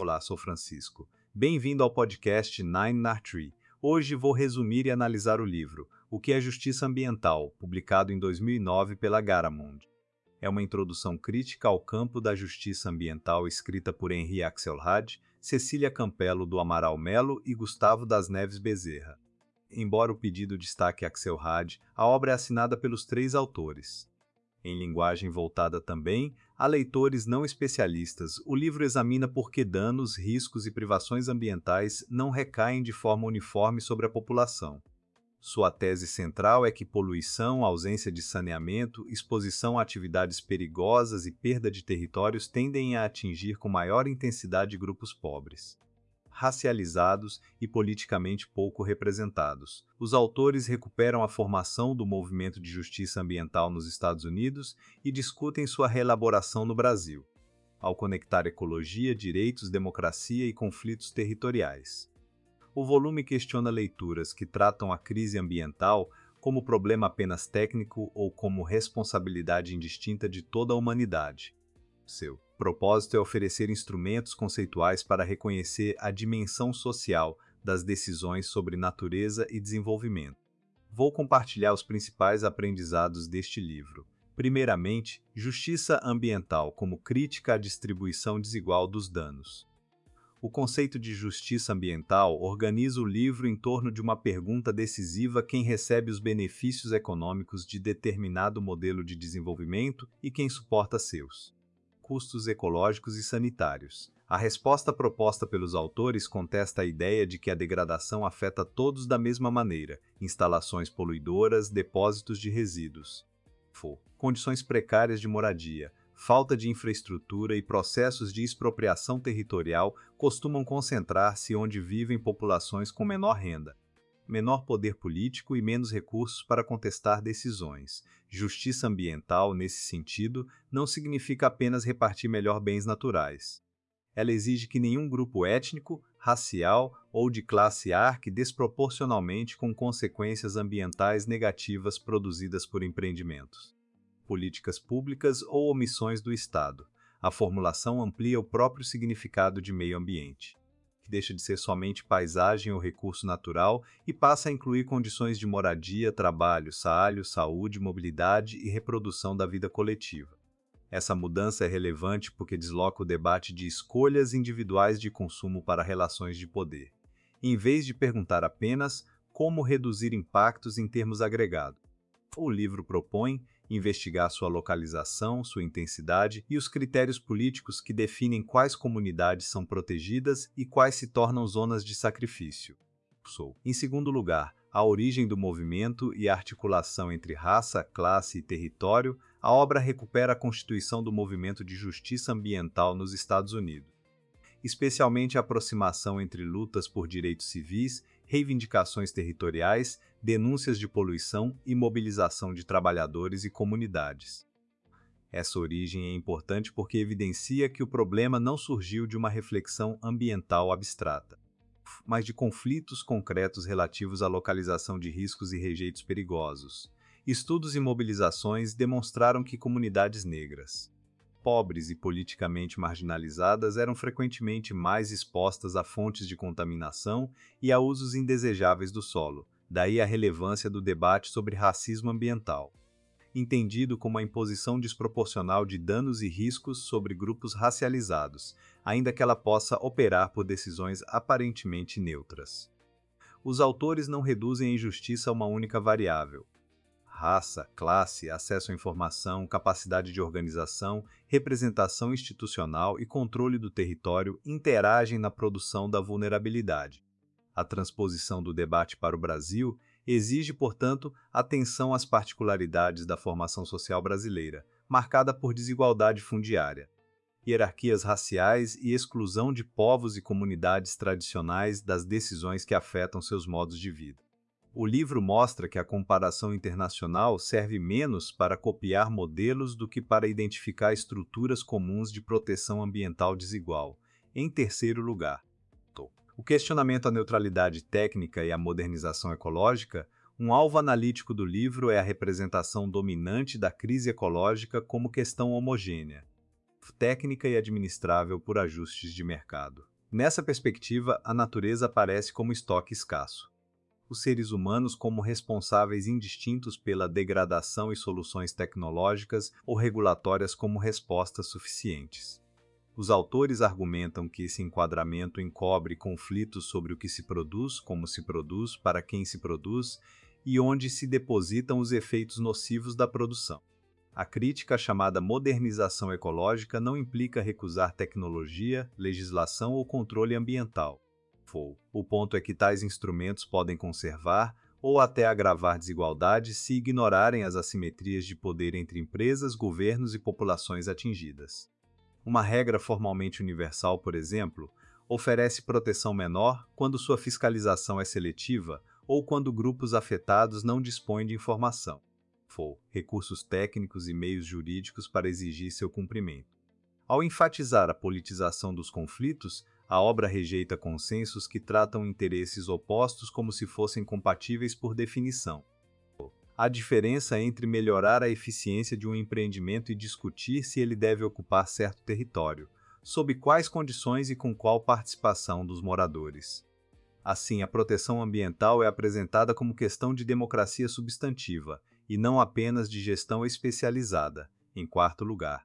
Olá, sou Francisco. Bem-vindo ao podcast Nine Nar Tree. Hoje vou resumir e analisar o livro O que é Justiça Ambiental, publicado em 2009 pela Garamond. É uma introdução crítica ao campo da justiça ambiental escrita por Henri Axelrad, Cecília Campelo do Amaral Melo e Gustavo das Neves Bezerra. Embora o pedido destaque Axelrad, a obra é assinada pelos três autores. Em linguagem voltada também a leitores não especialistas, o livro examina por que danos, riscos e privações ambientais não recaem de forma uniforme sobre a população. Sua tese central é que poluição, ausência de saneamento, exposição a atividades perigosas e perda de territórios tendem a atingir com maior intensidade grupos pobres, racializados e politicamente pouco representados. Os autores recuperam a formação do movimento de justiça ambiental nos Estados Unidos e discutem sua reelaboração no Brasil, ao conectar ecologia, direitos, democracia e conflitos territoriais. O volume questiona leituras que tratam a crise ambiental como problema apenas técnico ou como responsabilidade indistinta de toda a humanidade. Seu propósito é oferecer instrumentos conceituais para reconhecer a dimensão social das decisões sobre natureza e desenvolvimento. Vou compartilhar os principais aprendizados deste livro. Primeiramente, justiça ambiental como crítica à distribuição desigual dos danos. O conceito de justiça ambiental organiza o livro em torno de uma pergunta decisiva: quem recebe os benefícios econômicos de determinado modelo de desenvolvimento e quem suporta seus custos ecológicos e sanitários. A resposta proposta pelos autores contesta a ideia de que a degradação afeta todos da mesma maneira: instalações poluidoras, depósitos de resíduos, condições precárias de moradia, falta de infraestrutura e processos de expropriação territorial costumam concentrar-se onde vivem populações com menor renda, menor poder político e menos recursos para contestar decisões. Justiça ambiental, nesse sentido, não significa apenas repartir melhor bens naturais. Ela exige que nenhum grupo étnico, racial ou de classe arque desproporcionalmente com consequências ambientais negativas produzidas por empreendimentos, políticas públicas ou omissões do Estado. A formulação amplia o próprio significado de meio ambiente, que deixa de ser somente paisagem ou recurso natural e passa a incluir condições de moradia, trabalho, saúde, mobilidade e reprodução da vida coletiva. Essa mudança é relevante porque desloca o debate de escolhas individuais de consumo para relações de poder, em vez de perguntar apenas como reduzir impactos em termos agregados. O livro propõe investigar sua localização, sua intensidade e os critérios políticos que definem quais comunidades são protegidas e quais se tornam zonas de sacrifício. Em segundo lugar, a origem do movimento e a articulação entre raça, classe e território. A obra recupera a constituição do movimento de justiça ambiental nos Estados Unidos, especialmente a aproximação entre lutas por direitos civis, reivindicações territoriais, denúncias de poluição e mobilização de trabalhadores e comunidades. Essa origem é importante porque evidencia que o problema não surgiu de uma reflexão ambiental abstrata, mas de conflitos concretos relativos à localização de riscos e rejeitos perigosos. Estudos e mobilizações demonstraram que comunidades negras, pobres e politicamente marginalizadas eram frequentemente mais expostas a fontes de contaminação e a usos indesejáveis do solo, daí a relevância do debate sobre racismo ambiental, entendido como a imposição desproporcional de danos e riscos sobre grupos racializados, ainda que ela possa operar por decisões aparentemente neutras. Os autores não reduzem a injustiça a uma única variável. Raça, classe, acesso à informação, capacidade de organização, representação institucional e controle do território interagem na produção da vulnerabilidade. A transposição do debate para o Brasil exige, portanto, atenção às particularidades da formação social brasileira, marcada por desigualdade fundiária, hierarquias raciais e exclusão de povos e comunidades tradicionais das decisões que afetam seus modos de vida. O livro mostra que a comparação internacional serve menos para copiar modelos do que para identificar estruturas comuns de proteção ambiental desigual. Em terceiro lugar, o questionamento à neutralidade técnica e à modernização ecológica. Um alvo analítico do livro é a representação dominante da crise ecológica como questão homogênea, técnica e administrável por ajustes de mercado. Nessa perspectiva, a natureza aparece como estoque escasso. Os seres humanos como responsáveis indistintos pela degradação e soluções tecnológicas ou regulatórias como respostas suficientes. Os autores argumentam que esse enquadramento encobre conflitos sobre o que se produz, como se produz, para quem se produz e onde se depositam os efeitos nocivos da produção. A crítica chamada modernização ecológica não implica recusar tecnologia, legislação ou controle ambiental. O ponto é que tais instrumentos podem conservar ou até agravar desigualdades se ignorarem as assimetrias de poder entre empresas, governos e populações atingidas. Uma regra formalmente universal, por exemplo, oferece proteção menor quando sua fiscalização é seletiva ou quando grupos afetados não dispõem de informação, recursos técnicos e meios jurídicos para exigir seu cumprimento. Ao enfatizar a politização dos conflitos, a obra rejeita consensos que tratam interesses opostos como se fossem compatíveis por definição. A diferença entre melhorar a eficiência de um empreendimento e discutir se ele deve ocupar certo território, sob quais condições e com qual participação dos moradores. Assim, a proteção ambiental é apresentada como questão de democracia substantiva, e não apenas de gestão especializada. Em quarto lugar,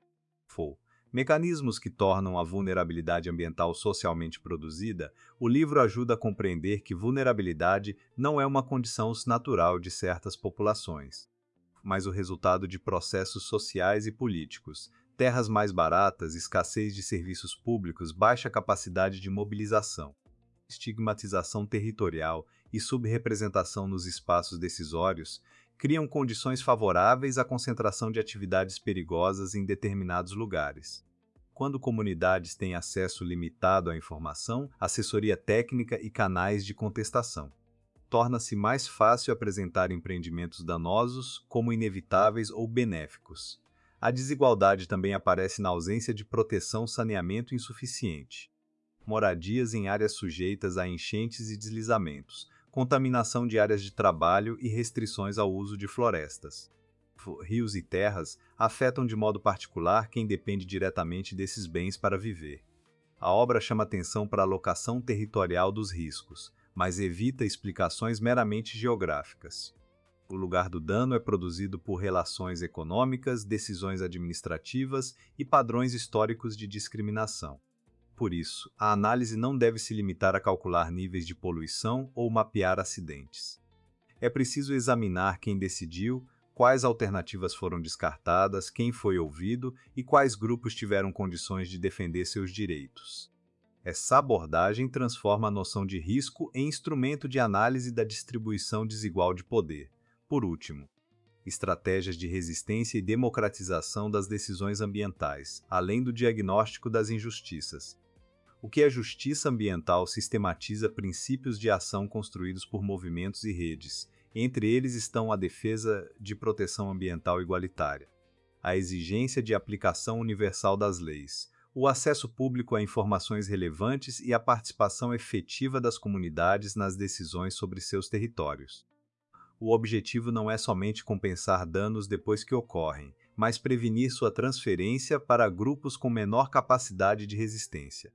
mecanismos que tornam a vulnerabilidade ambiental socialmente produzida, o livro ajuda a compreender que vulnerabilidade não é uma condição natural de certas populações, mas o resultado de processos sociais e políticos, terras mais baratas, escassez de serviços públicos, baixa capacidade de mobilização, estigmatização territorial e subrepresentação nos espaços decisórios, criam condições favoráveis à concentração de atividades perigosas em determinados lugares. Quando comunidades têm acesso limitado à informação, assessoria técnica e canais de contestação, torna-se mais fácil apresentar empreendimentos danosos como inevitáveis ou benéficos. A desigualdade também aparece na ausência de proteção saneamento insuficiente, moradias em áreas sujeitas a enchentes e deslizamentos, contaminação de áreas de trabalho e restrições ao uso de florestas. Rios e terras afetam de modo particular quem depende diretamente desses bens para viver. A obra chama atenção para a alocação territorial dos riscos, mas evita explicações meramente geográficas. O lugar do dano é produzido por relações econômicas, decisões administrativas e padrões históricos de discriminação. Por isso, a análise não deve se limitar a calcular níveis de poluição ou mapear acidentes. É preciso examinar quem decidiu, quais alternativas foram descartadas, quem foi ouvido e quais grupos tiveram condições de defender seus direitos. Essa abordagem transforma a noção de risco em instrumento de análise da distribuição desigual de poder. Por último, estratégias de resistência e democratização das decisões ambientais, além do diagnóstico das injustiças. O que é justiça ambiental sistematiza princípios de ação construídos por movimentos e redes. Entre eles estão a defesa de proteção ambiental igualitária, a exigência de aplicação universal das leis, o acesso público a informações relevantes e a participação efetiva das comunidades nas decisões sobre seus territórios. O objetivo não é somente compensar danos depois que ocorrem, mas prevenir sua transferência para grupos com menor capacidade de resistência.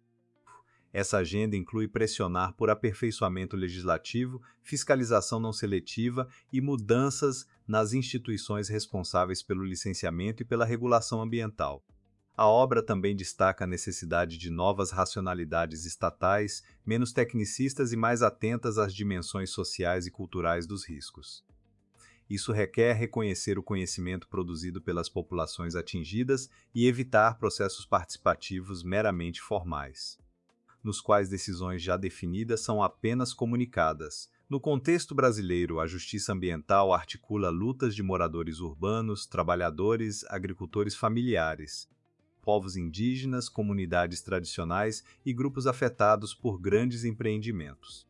Essa agenda inclui pressionar por aperfeiçoamento legislativo, fiscalização não seletiva e mudanças nas instituições responsáveis pelo licenciamento e pela regulação ambiental. A obra também destaca a necessidade de novas racionalidades estatais, menos tecnicistas e mais atentas às dimensões sociais e culturais dos riscos. Isso requer reconhecer o conhecimento produzido pelas populações atingidas e evitar processos participativos meramente formais, nos quais decisões já definidas são apenas comunicadas. No contexto brasileiro, a justiça ambiental articula lutas de moradores urbanos, trabalhadores, agricultores familiares, povos indígenas, comunidades tradicionais e grupos afetados por grandes empreendimentos.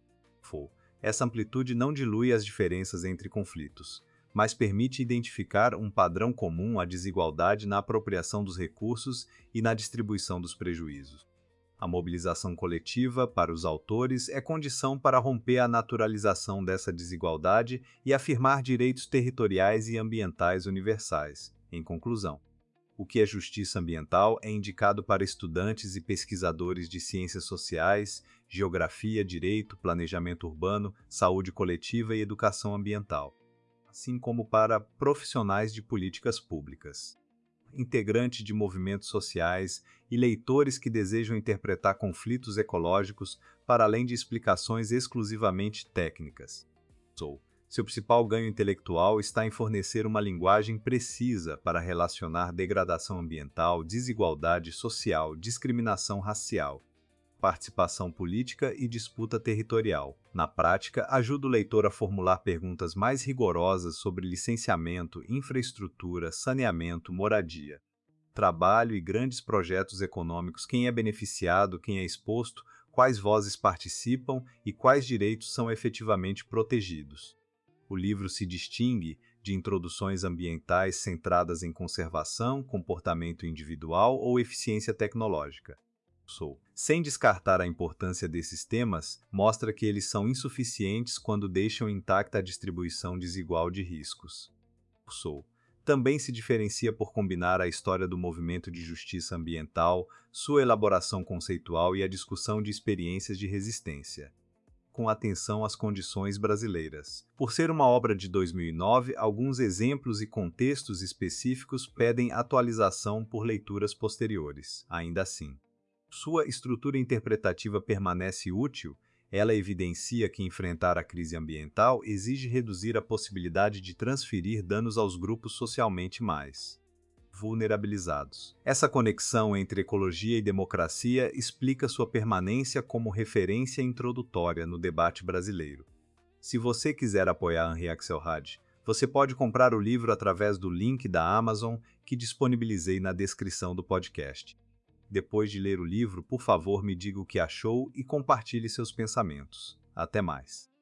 Essa amplitude não dilui as diferenças entre conflitos, mas permite identificar um padrão comum à desigualdade na apropriação dos recursos e na distribuição dos prejuízos. A mobilização coletiva, para os autores, é condição para romper a naturalização dessa desigualdade e afirmar direitos territoriais e ambientais universais. Em conclusão, O que é Justiça Ambiental é indicado para estudantes e pesquisadores de ciências sociais, geografia, direito, planejamento urbano, saúde coletiva e educação ambiental, assim como para profissionais de políticas públicas, integrantes de movimentos sociais e leitores que desejam interpretar conflitos ecológicos para além de explicações exclusivamente técnicas. Seu principal ganho intelectual está em fornecer uma linguagem precisa para relacionar degradação ambiental, desigualdade social, discriminação racial, participação política e disputa territorial. Na prática, ajuda o leitor a formular perguntas mais rigorosas sobre licenciamento, infraestrutura, saneamento, moradia, trabalho e grandes projetos econômicos, quem é beneficiado, quem é exposto, quais vozes participam e quais direitos são efetivamente protegidos. O livro se distingue de introduções ambientais centradas em conservação, comportamento individual ou eficiência tecnológica. Sem descartar a importância desses temas, mostra que eles são insuficientes quando deixam intacta a distribuição desigual de riscos. Também se diferencia por combinar a história do movimento de justiça ambiental, sua elaboração conceitual e a discussão de experiências de resistência, com atenção às condições brasileiras. Por ser uma obra de 2009, alguns exemplos e contextos específicos pedem atualização por leituras posteriores. Ainda assim, sua estrutura interpretativa permanece útil. Ela evidencia que enfrentar a crise ambiental exige reduzir a possibilidade de transferir danos aos grupos socialmente mais vulnerabilizados. Essa conexão entre ecologia e democracia explica sua permanência como referência introdutória no debate brasileiro. Se você quiser apoiar Henri Axelrad, você pode comprar o livro através do link da Amazon que disponibilizei na descrição do podcast. Depois de ler o livro, por favor, me diga o que achou e compartilhe seus pensamentos. Até mais!